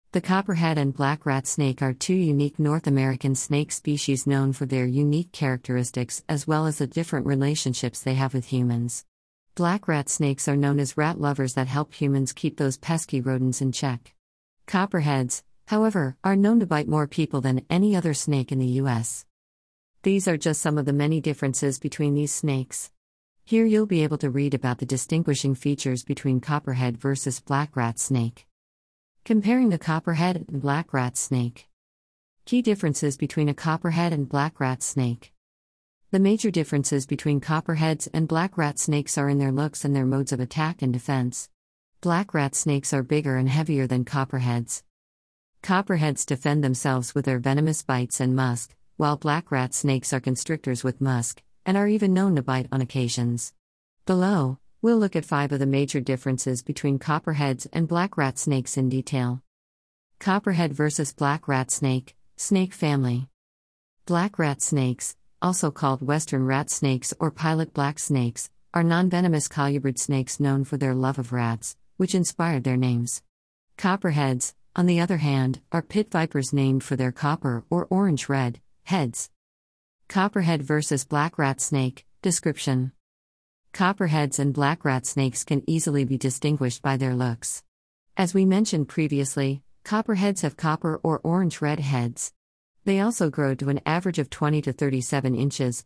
The copperhead and black rat snake are two unique North American snake species known for their unique characteristics as well as the different relationships they have with humans. Black rat snakes are known as rat lovers that help humans keep those pesky rodents in check. Copperheads, however, are known to bite more people than any other snake in the U.S. These are just some of the many differences between these snakes. Here you'll be able to read about the distinguishing features between copperhead versus black rat snake. Comparing the copperhead and black rat snake. Key differences between a copperhead and black rat snake. The major differences between copperheads and black rat snakes are in their looks and their modes of attack and defense. Black rat snakes are bigger and heavier than copperheads. Copperheads defend themselves with their venomous bites and musk, while black rat snakes are constrictors with musk, and are even known to bite on occasions. Below, we'll look at 5 of the major differences between copperheads and black rat snakes in detail. Copperhead versus black rat snake, snake family. Black rat snakes, also called western rat snakes or pilot black snakes, are non-venomous colubrid snakes known for their love of rats, which inspired their names. Copperheads, on the other hand, are pit vipers named for their copper or orange-red heads. Copperhead versus black rat snake, description. Copperheads and black rat snakes can easily be distinguished by their looks. As we mentioned previously, copperheads have copper or orange-red heads. They also grow to an average of 20 to 37 inches,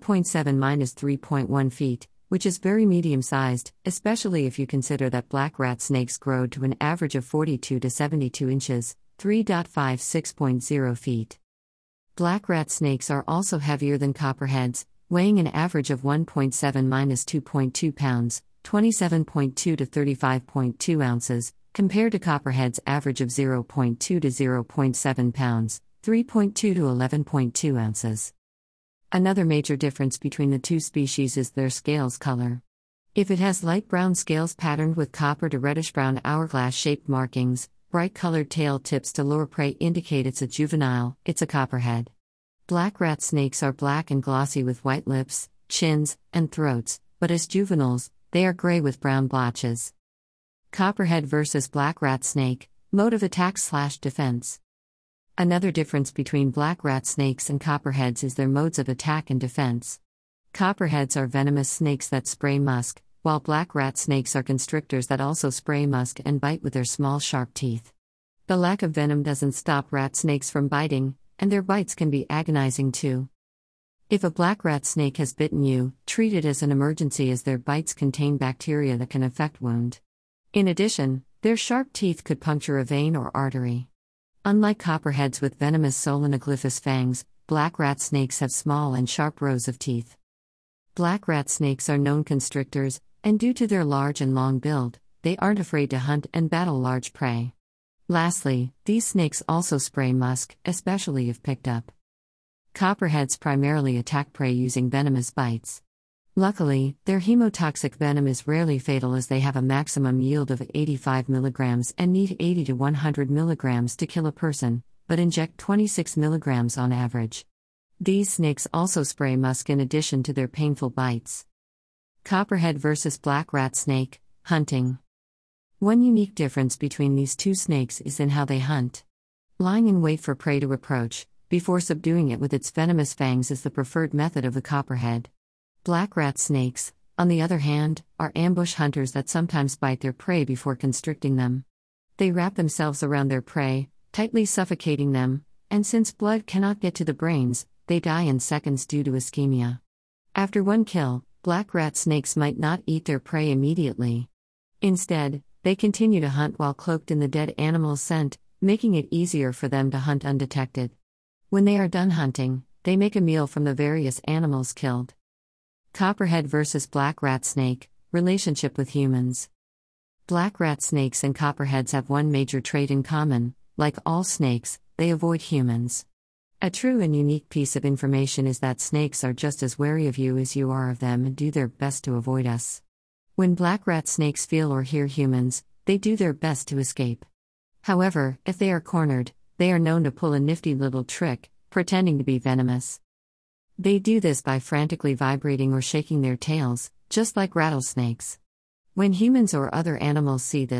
1.7–3.1 feet, which is very medium-sized, especially if you consider that black rat snakes grow to an average of 42 to 72 inches, 3.56.0 feet. Black rat snakes are also heavier than copperheads, weighing an average of 1.7–2.2 pounds, 27.2 to 35.2 ounces, compared to copperhead's average of 0.2 to 0.7 pounds, 3.2 to 11.2 ounces. Another major difference between the two species is their scales color. If it has light brown scales patterned with copper to reddish-brown hourglass-shaped markings, bright colored tail tips to lure prey indicate it's a juvenile, it's a copperhead. Black rat snakes are black and glossy with white lips, chins, and throats, but as juveniles, they are gray with brown blotches. Copperhead versus black rat snake, mode of attack/defense. Another difference between black rat snakes and copperheads is their modes of attack and defense. Copperheads are venomous snakes that spray musk, while black rat snakes are constrictors that also spray musk and bite with their small sharp teeth. The lack of venom doesn't stop rat snakes from biting, and their bites can be agonizing too. If a black rat snake has bitten you, treat it as an emergency as their bites contain bacteria that can affect wound. In addition, their sharp teeth could puncture a vein or artery. Unlike copperheads with venomous solenoglyphous fangs, black rat snakes have small and sharp rows of teeth. Black rat snakes are known constrictors, and due to their large and long build, they aren't afraid to hunt and battle large prey. Lastly, these snakes also spray musk, especially if picked up. Copperheads primarily attack prey using venomous bites. Luckily, their hemotoxic venom is rarely fatal as they have a maximum yield of 85 mg and need 80 to 100 mg to kill a person, but inject 26 mg on average. These snakes also spray musk in addition to their painful bites. Copperhead versus black rat snake, hunting. One unique difference between these two snakes is in how they hunt. Lying in wait for prey to approach, before subduing it with its venomous fangs is the preferred method of the copperhead. Black rat snakes, on the other hand, are ambush hunters that sometimes bite their prey before constricting them. They wrap themselves around their prey, tightly suffocating them, and since blood cannot get to the brains, they die in seconds due to ischemia. After one kill, black rat snakes might not eat their prey immediately. Instead, they continue to hunt while cloaked in the dead animal's scent, making it easier for them to hunt undetected. When they are done hunting, they make a meal from the various animals killed. Copperhead versus black rat snake, relationship with humans. Black rat snakes and copperheads have one major trait in common: like all snakes, they avoid humans. A true and unique piece of information is that snakes are just as wary of you as you are of them and do their best to avoid us. When black rat snakes feel or hear humans, they do their best to escape. However, if they are cornered, they are known to pull a nifty little trick, pretending to be venomous. They do this by frantically vibrating or shaking their tails, just like rattlesnakes. When humans or other animals see this,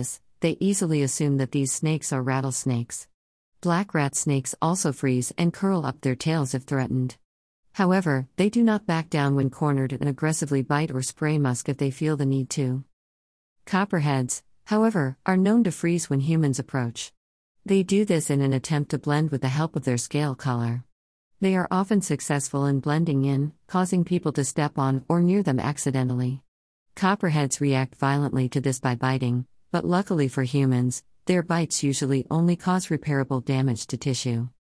they easily assume that these snakes are rattlesnakes. Black rat snakes also freeze and curl up their tails if threatened. However, they do not back down when cornered and aggressively bite or spray musk if they feel the need to. Copperheads, however, are known to freeze when humans approach. They do this in an attempt to blend with the help of their scale color. They are often successful in blending in, causing people to step on or near them accidentally. Copperheads react violently to this by biting, but luckily for humans, their bites usually only cause repairable damage to tissue.